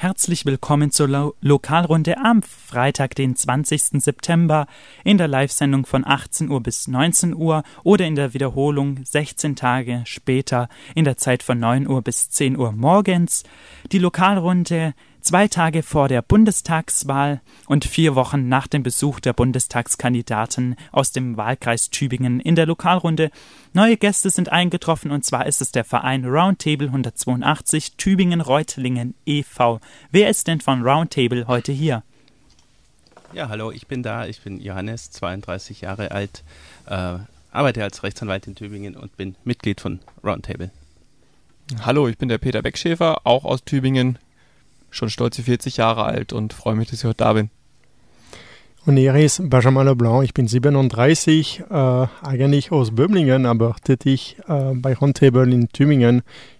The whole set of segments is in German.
Herzlich willkommen zur Lokalrunde am Freitag, den 20. September, in der Live-Sendung von 18 Uhr bis 19 Uhr oder in der Wiederholung 16 Tage später in der Zeit von 9 Uhr bis 10 Uhr morgens. Die Lokalrunde 2 Tage vor der Bundestagswahl und 4 Wochen nach dem Besuch der Bundestagskandidaten aus dem Wahlkreis Tübingen in der Lokalrunde. Neue Gäste sind eingetroffen, und zwar ist es der Verein Roundtable 182 Tübingen-Reutlingen e.V. Wer ist denn von Roundtable heute hier? Ja, hallo, ich bin da. Ich bin Johannes, 32 Jahre alt, arbeite als Rechtsanwalt in Tübingen und bin Mitglied von Roundtable. Hallo, ich bin der Peter Beckschäfer, auch aus Tübingen, schon stolze 40 Jahre alt und freue mich, dass ich heute da bin. Und hier ist Benjamin Leblanc, ich bin 37, eigentlich aus Böblingen, aber tätig bei Roundtable in Tübingen.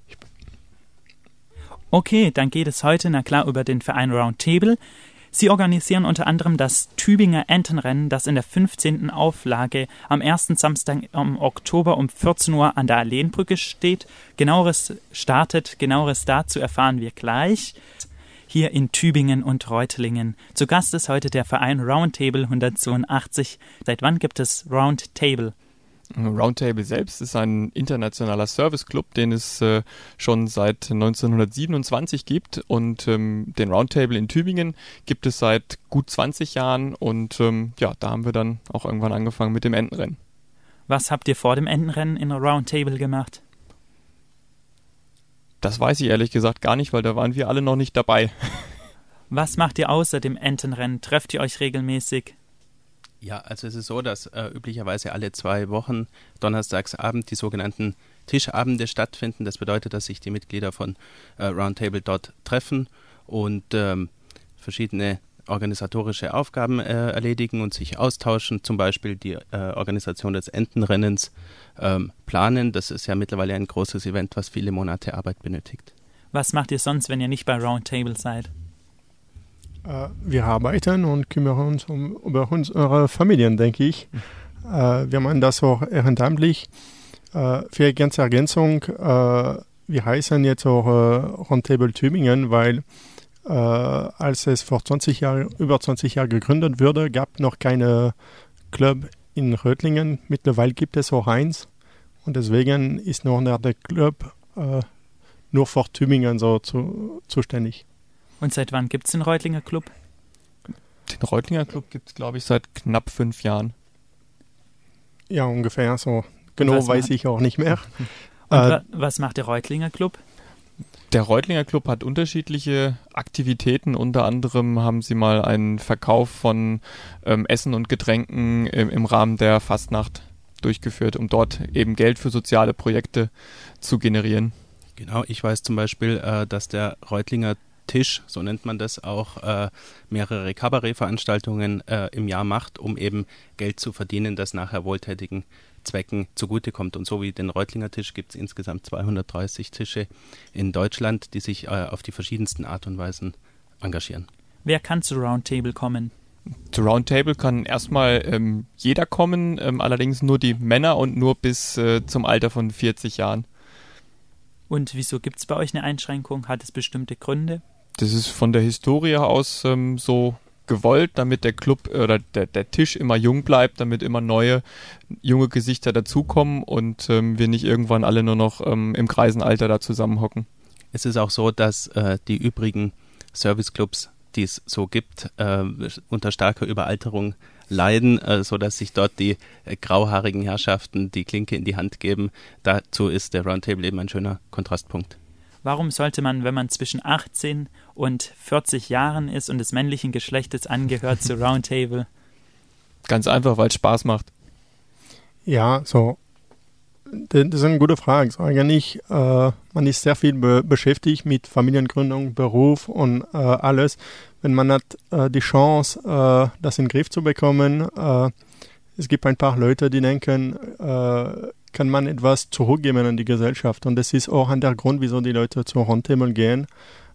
Okay, dann geht es heute, na klar, über den Verein Roundtable. Sie organisieren unter anderem das Tübinger Entenrennen, das in der 15. Auflage am ersten Samstag im Oktober um 14 Uhr an der Alleenbrücke steht. Genaueres dazu erfahren wir gleich. Hier in Tübingen und Reutlingen. Zu Gast ist heute der Verein Roundtable 182. Seit wann gibt es Roundtable? Roundtable selbst ist ein internationaler Serviceclub, den es schon seit 1927 gibt, und den Roundtable in Tübingen gibt es seit gut 20 Jahren, und da haben wir dann auch irgendwann angefangen mit dem Entenrennen. Was habt ihr vor dem Entenrennen in Roundtable gemacht? Das weiß ich ehrlich gesagt gar nicht, weil da waren wir alle noch nicht dabei. Was macht ihr außer dem Entenrennen? Trefft ihr euch regelmäßig? Ja, also es ist so, dass üblicherweise alle 2 Wochen donnerstagsabend die sogenannten Tischabende stattfinden. Das bedeutet, dass sich die Mitglieder von Roundtable dort treffen und verschiedene organisatorische Aufgaben erledigen und sich austauschen, zum Beispiel die Organisation des Entenrennens planen. Das ist ja mittlerweile ein großes Event, was viele Monate Arbeit benötigt. Was macht ihr sonst, wenn ihr nicht bei Roundtable seid? Wir arbeiten und kümmern uns um unsere Familien, denke ich. Wir machen das auch ehrenamtlich. Für ganze Ergänzung, wir heißen jetzt auch Roundtable Tübingen, weil als es vor über 20 Jahren gegründet wurde, gab noch keine Club in Reutlingen. Mittlerweile gibt es auch eins, und deswegen ist noch der Club nur für Tübingen so zuständig. Und seit wann gibt es den Reutlinger Club? Den Reutlinger Club gibt es, glaube ich, seit knapp 5 Jahren. Ja, ungefähr so. Genau weiß ich auch nicht mehr. Und was macht der Reutlinger Club? Der Reutlinger Club hat unterschiedliche Aktivitäten. Unter anderem haben sie mal einen Verkauf von Essen und Getränken im Rahmen der Fastnacht durchgeführt, um dort eben Geld für soziale Projekte zu generieren. Genau, ich weiß zum Beispiel, dass der Reutlinger Tisch, so nennt man das, auch mehrere Kabarettveranstaltungen im Jahr macht, um eben Geld zu verdienen, das nachher wohltätigen Zwecken zugutekommt. Und so wie den Reutlinger Tisch gibt es insgesamt 230 Tische in Deutschland, die sich auf die verschiedensten Art und Weisen engagieren. Wer kann zu Roundtable kommen? Zu Roundtable kann erstmal jeder kommen, allerdings nur die Männer und nur bis zum Alter von 40 Jahren. Und wieso gibt es bei euch eine Einschränkung? Hat es bestimmte Gründe? Das ist von der Historie aus so gewollt, damit der Club oder der Tisch immer jung bleibt, damit immer neue, junge Gesichter dazukommen und wir nicht irgendwann alle nur noch im Greisenalter da zusammenhocken. Es ist auch so, dass die übrigen Serviceclubs, die es so gibt, unter starker Überalterung leiden, sodass sich dort die grauhaarigen Herrschaften die Klinke in die Hand geben. Dazu ist der Roundtable eben ein schöner Kontrastpunkt. Warum sollte man, wenn man zwischen 18 und 40 Jahren ist und des männlichen Geschlechtes angehört, zu Roundtable? Ganz einfach, weil es Spaß macht. Ja, so, das ist eine gute Frage. So, eigentlich, man ist sehr viel beschäftigt mit Familiengründung, Beruf und alles. Wenn man hat die Chance, das in den Griff zu bekommen, es gibt ein paar Leute, die denken, kann man etwas zurückgeben an die Gesellschaft. Und das ist auch der Grund, wieso die Leute zur Roundtable gehen.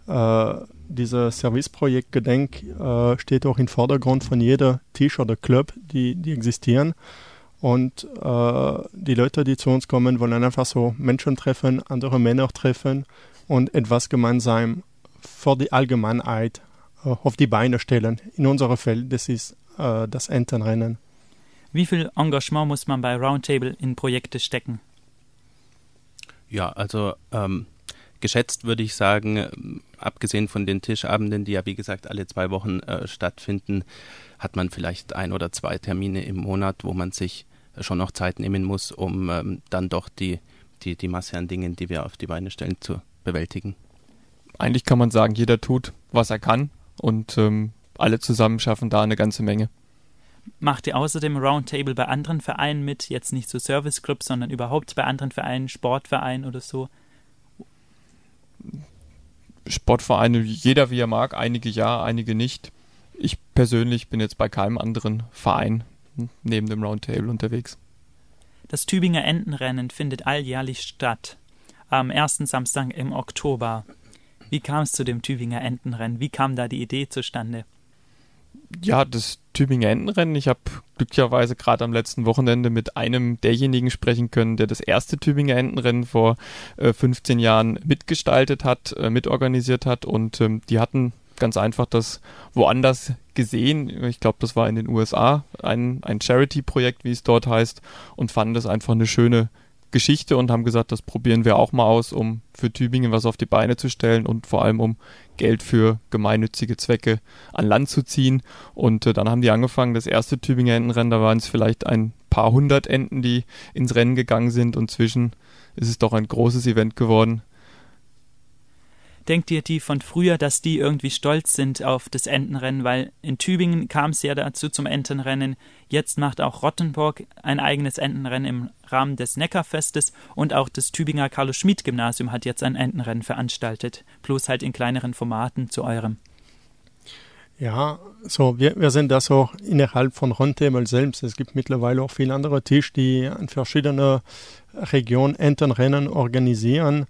Dieses Serviceprojekt Gedenk steht auch im Vordergrund von jeder Tisch oder Club, die existieren. Und die Leute, die zu uns kommen, wollen einfach so Menschen treffen, andere Männer treffen und etwas gemeinsam für die Allgemeinheit auf die Beine stellen. In unserem Feld, das ist das Entenrennen. Wie viel Engagement muss man bei Roundtable in Projekte stecken? Ja, also geschätzt würde ich sagen, abgesehen von den Tischabenden, die ja wie gesagt alle 2 Wochen stattfinden, hat man vielleicht 1 oder 2 Termine im Monat, wo man sich schon noch Zeit nehmen muss, um dann doch die Masse an Dingen, die wir auf die Beine stellen, zu bewältigen. Eigentlich kann man sagen, jeder tut, was er kann und alle zusammen schaffen da eine ganze Menge. Macht ihr außerdem Roundtable bei anderen Vereinen mit? Jetzt nicht so Service-Clubs, sondern überhaupt bei anderen Vereinen, Sportvereinen oder so? Sportvereine, jeder wie er mag, einige ja, einige nicht. Ich persönlich bin jetzt bei keinem anderen Verein neben dem Roundtable unterwegs. Das Tübinger Entenrennen findet alljährlich statt, am ersten Samstag im Oktober. Wie kam es zu dem Tübinger Entenrennen? Wie kam da die Idee zustande? Ja, das Tübinger Entenrennen, ich habe glücklicherweise gerade am letzten Wochenende mit einem derjenigen sprechen können, der das erste Tübinger Entenrennen vor 15 Jahren mitgestaltet hat, mitorganisiert hat und die hatten ganz einfach das woanders gesehen. Ich glaube, das war in den USA, ein Charity-Projekt, wie es dort heißt, und fanden das einfach eine schöne Geschichte und haben gesagt, das probieren wir auch mal aus, um für Tübingen was auf die Beine zu stellen und vor allem um Geld für gemeinnützige Zwecke an Land zu ziehen. Und dann haben die angefangen, das erste Tübinger Entenrennen, da waren es vielleicht ein paar 100 Enten, die ins Rennen gegangen sind und inzwischen ist es doch ein großes Event geworden. Denkt ihr die von früher, dass die irgendwie stolz sind auf das Entenrennen? Weil in Tübingen kam es ja dazu zum Entenrennen. Jetzt macht auch Rottenburg ein eigenes Entenrennen im Rahmen des Neckarfestes und auch das Tübinger Carlo-Schmid-Gymnasium hat jetzt ein Entenrennen veranstaltet. Bloß halt in kleineren Formaten zu eurem. Ja, so wir sind das auch innerhalb von Roundtable selbst. Es gibt mittlerweile auch viele andere Tische, die an verschiedenen Regionen Entenrennen organisieren.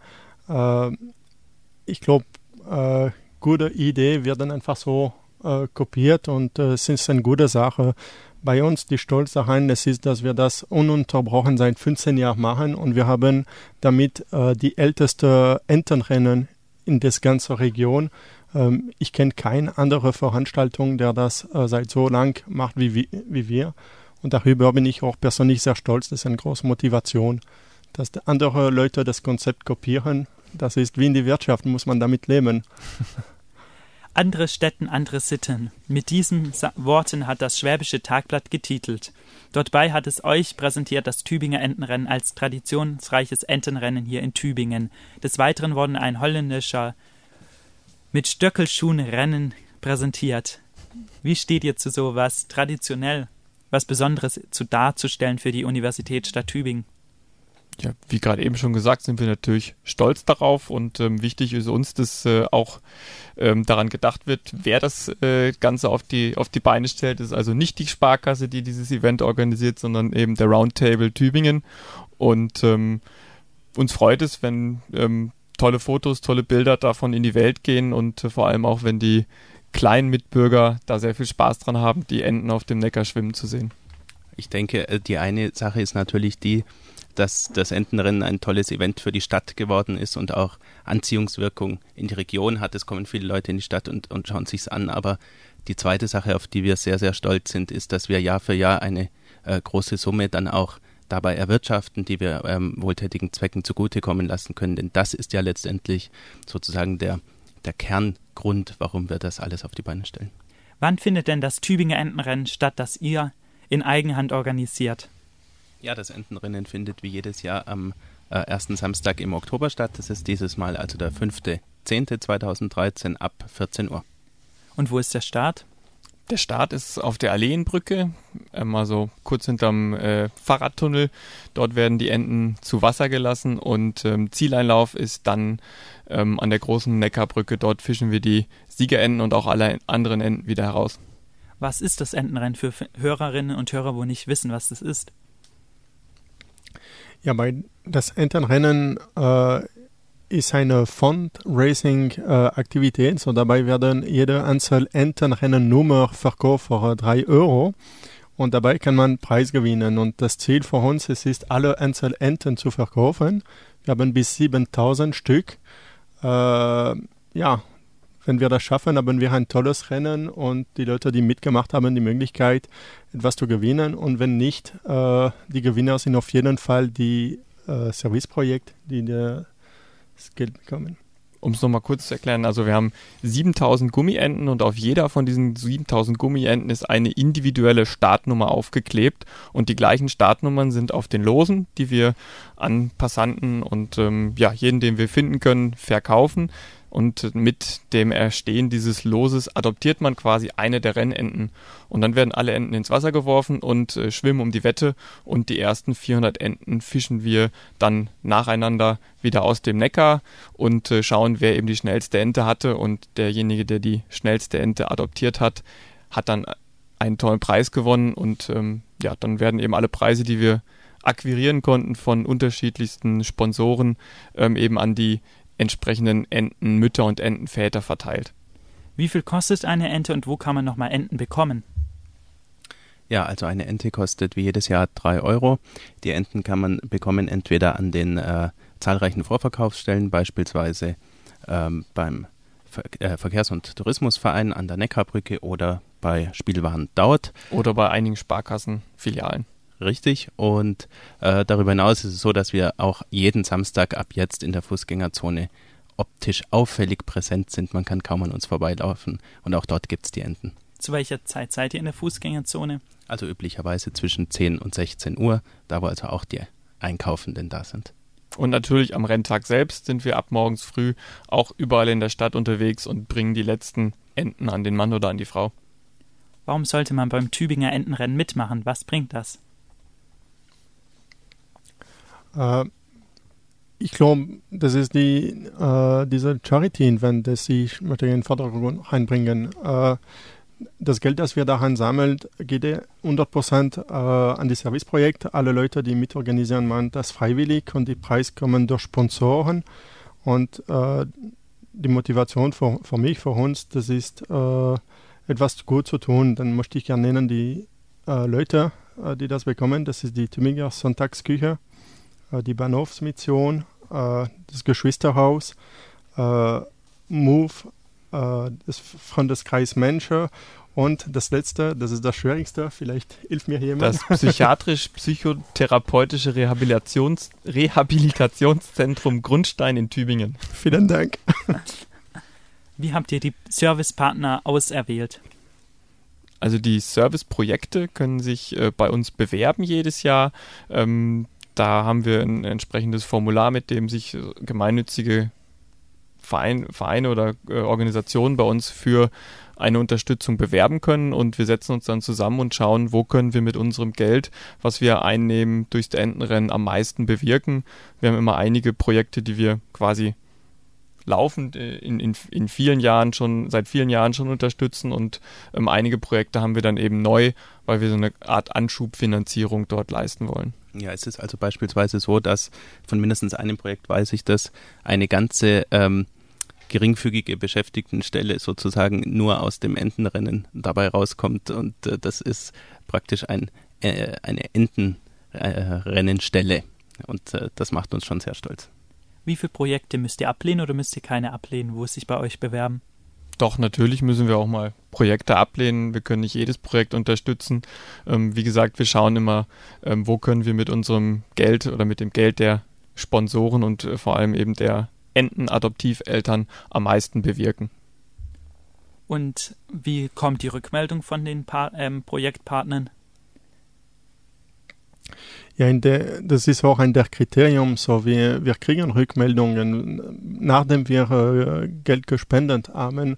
Ich glaube, gute Idee wird dann einfach so kopiert und es ist eine gute Sache. Bei uns die Stolz daran, es ist, dass wir das ununterbrochen seit 15 Jahren machen und wir haben damit die älteste Entenrennen in der ganzen Region. Ich kenne keine andere Veranstaltung, der das seit so lang macht wie wir. Und darüber bin ich auch persönlich sehr stolz. Das ist eine große Motivation, dass andere Leute das Konzept kopieren. Das ist wie in der Wirtschaft, muss man damit leben. Andere Städten, andere Sitten. Mit diesen Worten hat das Schwäbische Tagblatt getitelt. Dortbei hat es euch präsentiert, das Tübinger Entenrennen als traditionsreiches Entenrennen hier in Tübingen. Des Weiteren wurden ein holländischer mit Stöckelschuhen Rennen präsentiert. Wie steht ihr zu sowas traditionell, was Besonderes darzustellen für die Universitätsstadt Tübingen? Ja, wie gerade eben schon gesagt, sind wir natürlich stolz darauf und wichtig ist uns, dass auch daran gedacht wird, wer das Ganze auf die Beine stellt. Das ist also nicht die Sparkasse, die dieses Event organisiert, sondern eben der Roundtable Tübingen. Und uns freut es, wenn tolle Fotos, tolle Bilder davon in die Welt gehen und vor allem auch, wenn die kleinen Mitbürger da sehr viel Spaß dran haben, die Enten auf dem Neckar schwimmen zu sehen. Ich denke, die eine Sache ist natürlich die, dass das Entenrennen ein tolles Event für die Stadt geworden ist und auch Anziehungswirkung in die Region hat. Es kommen viele Leute in die Stadt und schauen sich's an. Aber die zweite Sache, auf die wir sehr, sehr stolz sind, ist, dass wir Jahr für Jahr eine große Summe dann auch dabei erwirtschaften, die wir wohltätigen Zwecken zugutekommen lassen können. Denn das ist ja letztendlich sozusagen der Kerngrund, warum wir das alles auf die Beine stellen. Wann findet denn das Tübinger Entenrennen statt, das ihr in Eigenhand organisiert? Ja, das Entenrennen findet wie jedes Jahr am ersten Samstag im Oktober statt. Das ist dieses Mal also der 5.10.2013 ab 14 Uhr. Und wo ist der Start? Der Start ist auf der Alleenbrücke, also kurz hinterm Fahrradtunnel. Dort werden die Enten zu Wasser gelassen und Zieleinlauf ist dann an der großen Neckarbrücke. Dort fischen wir die Siegerenten und auch alle anderen Enten wieder heraus. Was ist das Entenrennen für Hörerinnen und Hörer, wo nicht wissen, was das ist? Ja, bei das Entenrennen ist eine Fundraising-Aktivität. So dabei werden jede einzelne Entenrennen-Nummer verkauft für 3 Euro. Und dabei kann man Preis gewinnen. Und das Ziel für uns ist, alle einzelnen Enten zu verkaufen. Wir haben bis 7.000 Stück. Ja, wenn wir das schaffen, haben wir ein tolles Rennen und die Leute, die mitgemacht haben, die Möglichkeit, etwas zu gewinnen. Und wenn nicht, die Gewinner sind auf jeden Fall die Serviceprojekte, die das Geld bekommen. Um es nochmal kurz zu erklären, also wir haben 7000 Gummienten und auf jeder von diesen 7000 Gummienten ist eine individuelle Startnummer aufgeklebt und die gleichen Startnummern sind auf den Losen, die wir an Passanten und jeden, den wir finden können, verkaufen. Und mit dem Erstehen dieses Loses adoptiert man quasi eine der Rennenten. Und dann werden alle Enten ins Wasser geworfen und schwimmen um die Wette. Und die ersten 400 Enten fischen wir dann nacheinander wieder aus dem Neckar und schauen, wer eben die schnellste Ente hatte. Und derjenige, der die schnellste Ente adoptiert hat, hat dann einen tollen Preis gewonnen. Und dann werden eben alle Preise, die wir akquirieren konnten von unterschiedlichsten Sponsoren, eben an die entsprechenden Entenmütter und Entenväter verteilt. Wie viel kostet eine Ente und wo kann man nochmal Enten bekommen? Ja, also eine Ente kostet wie jedes Jahr 3 Euro. Die Enten kann man bekommen entweder an den zahlreichen Vorverkaufsstellen, beispielsweise beim Verkehrs- und Tourismusverein an der Neckarbrücke oder bei Spielwaren Daut. Oder bei einigen Sparkassenfilialen. Richtig. Und darüber hinaus ist es so, dass wir auch jeden Samstag ab jetzt in der Fußgängerzone optisch auffällig präsent sind. Man kann kaum an uns vorbeilaufen. Und auch dort gibt es die Enten. Zu welcher Zeit seid ihr in der Fußgängerzone? Also üblicherweise zwischen 10 und 16 Uhr, da wo also auch die Einkaufenden da sind. Und natürlich am Renntag selbst sind wir ab morgens früh auch überall in der Stadt unterwegs und bringen die letzten Enten an den Mann oder an die Frau. Warum sollte man beim Tübinger Entenrennen mitmachen? Was bringt das? Ich glaube, das ist diese Charity-Event, das ich möchte in den Vordergrund einbringen. Das Geld, das wir daran sammeln, geht 100% an die Serviceprojekte. Alle Leute, die mitorganisieren, machen das freiwillig und die Preise kommen durch Sponsoren. Und die Motivation für mich, für uns, das ist etwas gut zu tun. Dann möchte ich gerne nennen die Leute, die das bekommen. Das ist die Tübinger Sonntagsküche, die Bahnhofsmission, das Geschwisterhaus, MOVE, das Freundeskreis Menschen und das letzte, das ist das Schwierigste, vielleicht hilft mir jemand. Das psychiatrisch-psychotherapeutische Rehabilitationszentrum Grundstein in Tübingen. Vielen Dank. Wie habt ihr die Servicepartner auserwählt? Also die Serviceprojekte können sich bei uns bewerben jedes Jahr. Da haben wir ein entsprechendes Formular, mit dem sich gemeinnützige Vereine oder Organisationen bei uns für eine Unterstützung bewerben können und wir setzen uns dann zusammen und schauen, wo können wir mit unserem Geld, was wir einnehmen, durchs Entenrennen am meisten bewirken. Wir haben immer einige Projekte, die wir quasi laufend in vielen Jahren schon, seit vielen Jahren schon unterstützen und einige Projekte haben wir dann eben neu, weil wir so eine Art Anschubfinanzierung dort leisten wollen. Ja, es ist also beispielsweise so, dass von mindestens einem Projekt weiß ich, dass eine ganze geringfügige Beschäftigtenstelle sozusagen nur aus dem Entenrennen dabei rauskommt und das ist praktisch eine Entenrennenstelle und das macht uns schon sehr stolz. Wie viele Projekte müsst ihr ablehnen oder müsst ihr keine ablehnen, wo es sich bei euch bewerben? Doch, natürlich müssen wir auch mal Projekte ablehnen. Wir können nicht jedes Projekt unterstützen. Wie gesagt, wir schauen immer, wo können wir mit unserem Geld oder mit dem Geld der Sponsoren und vor allem eben der Entenadoptiveltern am meisten bewirken. Und wie kommt die Rückmeldung von den Projektpartnern? Ja, das ist auch ein der Kriterium, so wir kriegen Rückmeldungen, nachdem wir Geld gespendet haben,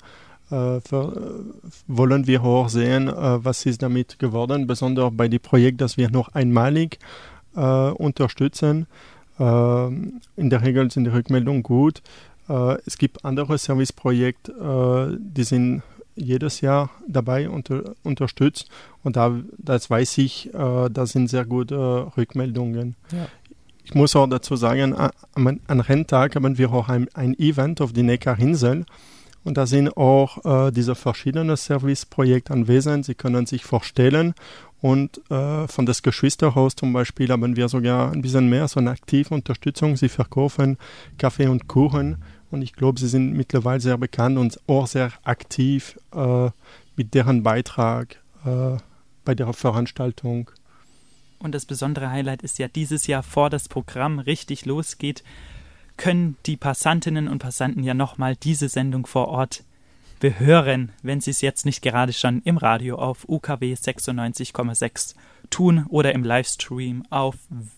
wollen wir auch sehen, was ist damit geworden, besonders bei den Projekten, das wir noch einmalig unterstützen. In der Regel sind die Rückmeldungen gut. Es gibt andere Serviceprojekte, die sind jedes Jahr dabei unterstützt und das weiß ich, das sind sehr gute Rückmeldungen. Ja. Ich muss auch dazu sagen, an Renntag haben wir auch ein Event auf die Neckarinsel und da sind auch diese verschiedenen Serviceprojekte anwesend. Sie können sich vorstellen und von das Geschwisterhaus zum Beispiel haben wir sogar ein bisschen mehr so eine aktive Unterstützung. Sie verkaufen Kaffee und Kuchen und ich glaube, sie sind mittlerweile sehr bekannt und auch sehr aktiv mit deren Beitrag bei der Veranstaltung. Und das besondere Highlight ist ja dieses Jahr, vor das Programm richtig losgeht, können die Passantinnen und Passanten ja nochmal diese Sendung vor Ort behören, wenn sie es jetzt nicht gerade schon im Radio auf UKW 96,6 tun oder im Livestream auf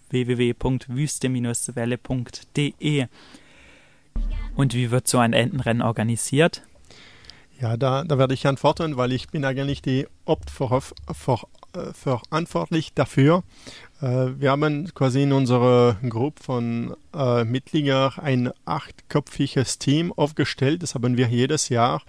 www.wüste-welle.de. Und wie wird so ein Entenrennen organisiert? Ja, da werde ich antworten, weil ich bin eigentlich die verantwortlich dafür. Wir haben quasi in unserer Gruppe von Mitgliedern ein 8-köpfiges Team aufgestellt. Das haben wir jedes Jahr.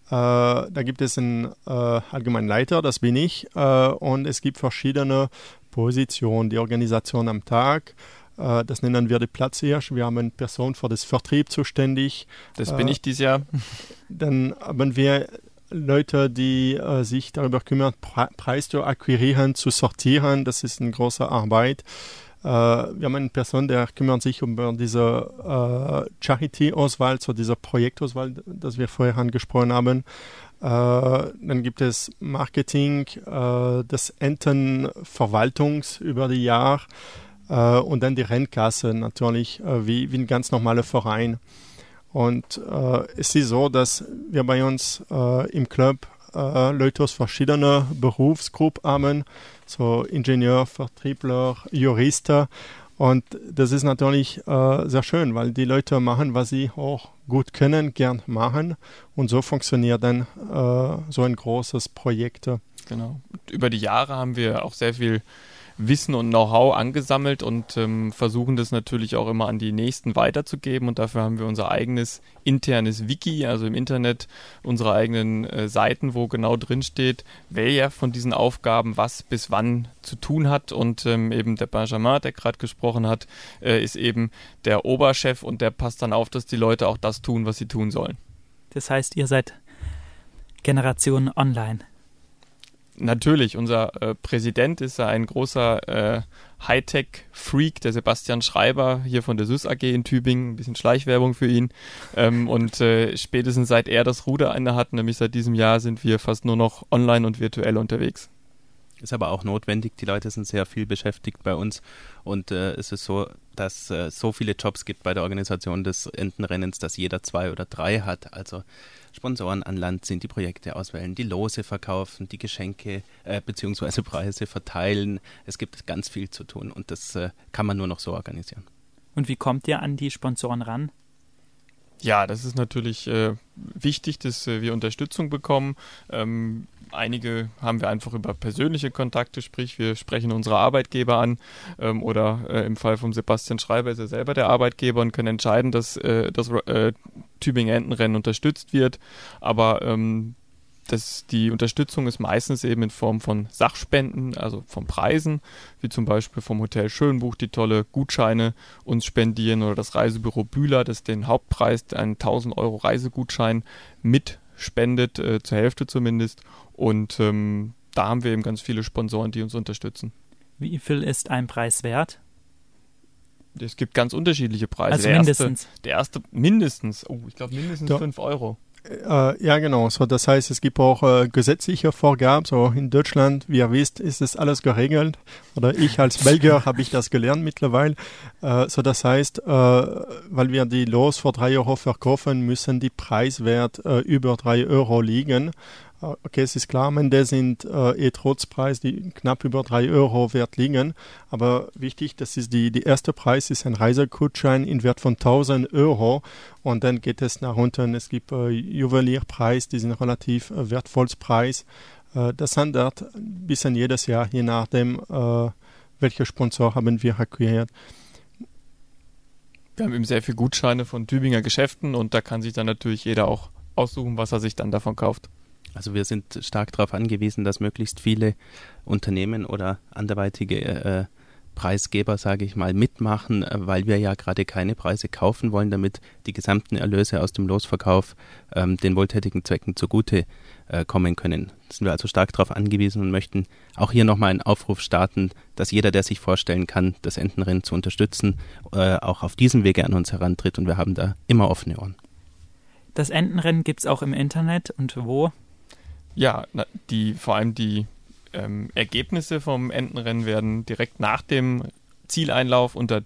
Da gibt es einen allgemeinen Leiter, das bin ich, und es gibt verschiedene Positionen. Die Organisation am Tag, das nennen wir die Platzhirsch. Wir haben eine Person für das Vertrieb zuständig. Das bin ich dieses Jahr. Dann haben wir Leute, die sich darüber kümmern, Preis zu akquirieren, zu sortieren. Das ist eine große Arbeit. Wir haben eine Person, der kümmert sich um diese Charity-Auswahl, so diese Projektauswahl, das wir vorher angesprochen haben. Dann gibt es Marketing, das Entenverwaltungs über die Jahre und dann die Rennkasse natürlich, wie ein ganz normaler Verein. Und es ist so, dass wir bei uns im Club Leute aus verschiedenen Berufsgruppen haben, so Ingenieur, Vertriebler, Juristen. Und das ist natürlich sehr schön, weil die Leute machen, was sie auch gut können, gern machen. Und so funktioniert dann so ein großes Projekt. Genau. Über die Jahre haben wir auch sehr viel Wissen und Know-how angesammelt und versuchen das natürlich auch immer an die Nächsten weiterzugeben, und dafür haben wir unser eigenes internes Wiki, also im Internet unsere eigenen Seiten, wo genau drin steht, wer von diesen Aufgaben was bis wann zu tun hat, und eben der Benjamin, der gerade gesprochen hat, ist eben der Oberchef, und der passt dann auf, dass die Leute auch das tun, was sie tun sollen. Das heißt, ihr seid Generation Online. Natürlich, unser Präsident ist ja ein großer Hightech-Freak, der Sebastian Schreiber hier von der SÜS AG in Tübingen, ein bisschen Schleichwerbung für ihn. Und spätestens seit er das Ruder inne hat, nämlich seit diesem Jahr, sind wir fast nur noch online und virtuell unterwegs. Ist aber auch notwendig, die Leute sind sehr viel beschäftigt bei uns, und es ist so, dass so viele Jobs gibt bei der Organisation des Entenrennens, dass jeder 2 oder 3 hat. Also Sponsoren an Land sind, die Projekte auswählen, die Lose verkaufen, die Geschenke bzw. Preise verteilen. Es gibt ganz viel zu tun, und das kann man nur noch so organisieren. Und wie kommt ihr an die Sponsoren ran? Ja, das ist natürlich wichtig, dass wir Unterstützung bekommen. Einige haben wir einfach über persönliche Kontakte, sprich wir sprechen unsere Arbeitgeber an, oder im Fall von Sebastian Schreiber ist er selber der Arbeitgeber und können entscheiden, dass das Tübingen Entenrennen unterstützt wird. Aber die Unterstützung ist meistens eben in Form von Sachspenden, also von Preisen, wie zum Beispiel vom Hotel Schönbuch, die tolle Gutscheine uns spendieren, oder das Reisebüro Bühler, das den Hauptpreis, einen 1.000 € Reisegutschein mitspendet, zur Hälfte zumindest. Und da haben wir eben ganz viele Sponsoren, die uns unterstützen. Wie viel ist ein Preis wert? Es gibt ganz unterschiedliche Preise. Also mindestens? Der erste mindestens, ich glaube mindestens 5 €. Ja, genau. So, das heißt, es gibt auch gesetzliche Vorgaben. So in Deutschland, wie ihr wisst, ist das alles geregelt. Oder ich als Belgier habe ich das gelernt mittlerweile. So, das heißt, weil wir die Los für 3 € verkaufen, müssen die Preiswert über 3 € liegen. Okay, es ist klar, am Ende sind Trotzpreis, die knapp über 3 € wert liegen. Aber wichtig, das ist die erste Preis ist ein Reisegutschein in Wert von 1.000 € und dann geht es nach unten. Es gibt Juwelierpreis, die sind relativ wertvolles Preis. Das ändert ein bisschen jedes Jahr, je nachdem, welcher Sponsor haben wir akquiriert. Wir haben eben sehr viele Gutscheine von Tübinger Geschäften, und da kann sich dann natürlich jeder auch aussuchen, was er sich dann davon kauft. Also wir sind stark darauf angewiesen, dass möglichst viele Unternehmen oder anderweitige Preisgeber, sage ich mal, mitmachen, weil wir ja gerade keine Preise kaufen wollen, damit die gesamten Erlöse aus dem Losverkauf den wohltätigen Zwecken zugute kommen können. Da sind wir also stark darauf angewiesen und möchten auch hier nochmal einen Aufruf starten, dass jeder, der sich vorstellen kann, das Entenrennen zu unterstützen, auch auf diesem Wege an uns herantritt, und wir haben da immer offene Ohren. Das Entenrennen gibt es auch im Internet und wo? Ja, vor allem die Ergebnisse vom Entenrennen werden direkt nach dem Zieleinlauf unter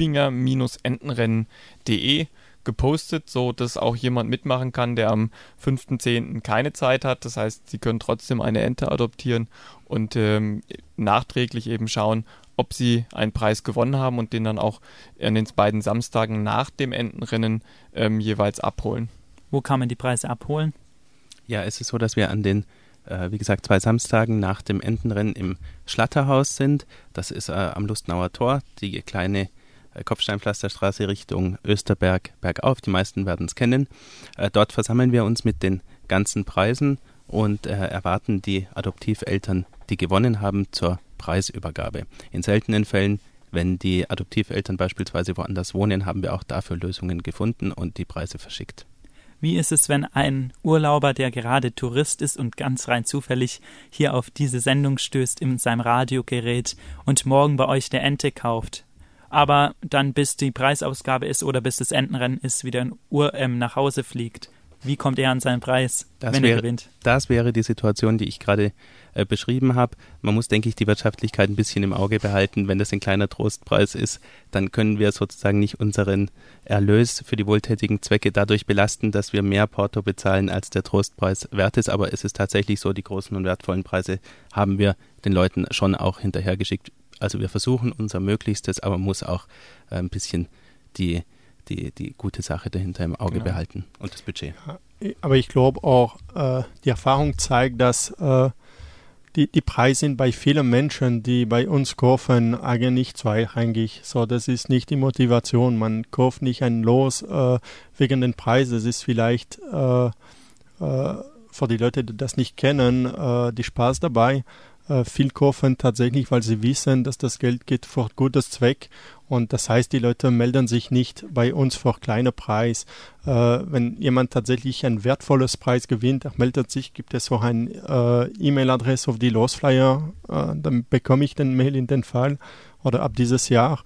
tübinger-entenrennen.de gepostet, so dass auch jemand mitmachen kann, der am 5.10. keine Zeit hat. Das heißt, Sie können trotzdem eine Ente adoptieren und nachträglich eben schauen, ob Sie einen Preis gewonnen haben und den dann auch an den beiden Samstagen nach dem Entenrennen jeweils abholen. Wo kann man die Preise abholen? Ja, es ist so, dass wir an den, wie gesagt, 2 Samstagen nach dem Entenrennen im Schlatterhaus sind. Das ist am Lustenauer Tor, die kleine Kopfsteinpflasterstraße Richtung Österberg bergauf. Die meisten werden es kennen. Dort versammeln wir uns mit den ganzen Preisen und erwarten die Adoptiveltern, die gewonnen haben, zur Preisübergabe. In seltenen Fällen, wenn die Adoptiveltern beispielsweise woanders wohnen, haben wir auch dafür Lösungen gefunden und die Preise verschickt. Wie ist es, wenn ein Urlauber, der gerade Tourist ist und ganz rein zufällig hier auf diese Sendung stößt in seinem Radiogerät und morgen bei euch eine Ente kauft, aber dann bis die Preisausgabe ist oder bis das Entenrennen ist, wieder nach Hause fliegt? Wie kommt er an seinen Preis, wenn er gewinnt? Das wäre die Situation, die ich gerade beschrieben habe. Man muss, denke ich, die Wirtschaftlichkeit ein bisschen im Auge behalten. Wenn das ein kleiner Trostpreis ist, dann können wir sozusagen nicht unseren Erlös für die wohltätigen Zwecke dadurch belasten, dass wir mehr Porto bezahlen, als der Trostpreis wert ist. Aber es ist tatsächlich so, die großen und wertvollen Preise haben wir den Leuten schon auch hinterhergeschickt. Also wir versuchen unser Möglichstes, aber man muss auch ein bisschen die gute Sache dahinter im Auge behalten und das Budget. Aber ich glaube auch, die Erfahrung zeigt, dass die Preise sind bei vielen Menschen, die bei uns kaufen, eigentlich zweitrangig. So, das ist nicht die Motivation. Man kauft nicht ein Los wegen den Preisen. Es ist vielleicht für die Leute, die das nicht kennen, die Spaß dabei. Viel kaufen tatsächlich, weil sie wissen, dass das Geld geht für gutes Zweck. Und das heißt, die Leute melden sich nicht bei uns für kleine Preis. Wenn jemand tatsächlich ein wertvolles Preis gewinnt, meldet sich, gibt es auch eine E-Mail-Adresse auf die Losflyer. Dann bekomme ich den Mail in den Fall oder ab dieses Jahr.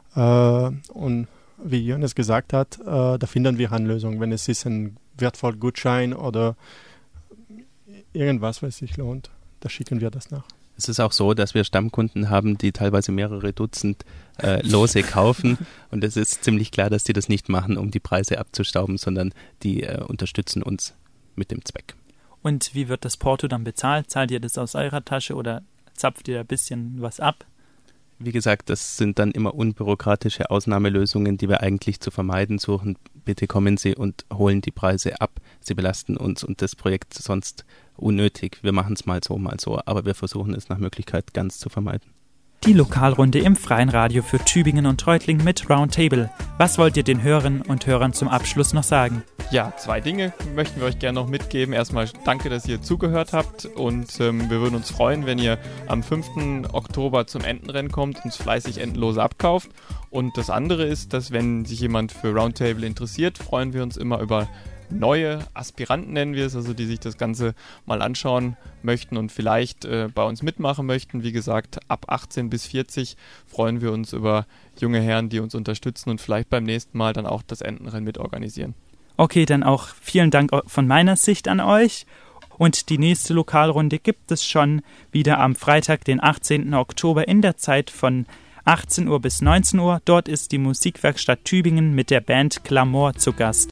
Und wie Jonas gesagt hat, da finden wir eine Lösung. Wenn es ist ein wertvoller Gutschein oder irgendwas, was sich lohnt, da schicken wir das nach. Es ist auch so, dass wir Stammkunden haben, die teilweise mehrere Dutzend Lose kaufen und es ist ziemlich klar, dass die das nicht machen, um die Preise abzustauben, sondern die unterstützen uns mit dem Zweck. Und wie wird das Porto dann bezahlt? Zahlt ihr das aus eurer Tasche oder zapft ihr ein bisschen was ab? Wie gesagt, das sind dann immer unbürokratische Ausnahmelösungen, die wir eigentlich zu vermeiden suchen. Bitte kommen Sie und holen die Preise ab. Sie belasten uns und das Projekt sonst unnötig. Wir machen es mal so, aber wir versuchen es nach Möglichkeit ganz zu vermeiden. Die Lokalrunde im Freien Radio für Tübingen und Treuchtlingen mit Roundtable. Was wollt ihr den Hörerinnen und Hörern zum Abschluss noch sagen? Ja, 2 Dinge möchten wir euch gerne noch mitgeben. Erstmal danke, dass ihr zugehört habt und wir würden uns freuen, wenn ihr am 5. Oktober zum Entenrennen kommt und fleißig Entenlose abkauft. Und das andere ist, dass wenn sich jemand für Roundtable interessiert, freuen wir uns immer über neue Aspiranten, nennen wir es, also die sich das Ganze mal anschauen möchten und vielleicht bei uns mitmachen möchten. Wie gesagt, ab 18 bis 40 freuen wir uns über junge Herren, die uns unterstützen und vielleicht beim nächsten Mal dann auch das Entenrennen mitorganisieren. Okay, dann auch vielen Dank von meiner Sicht an euch. Und die nächste Lokalrunde gibt es schon wieder am Freitag, den 18. Oktober in der Zeit von 18 Uhr bis 19 Uhr. Dort ist die Musikwerkstatt Tübingen mit der Band Clamor zu Gast.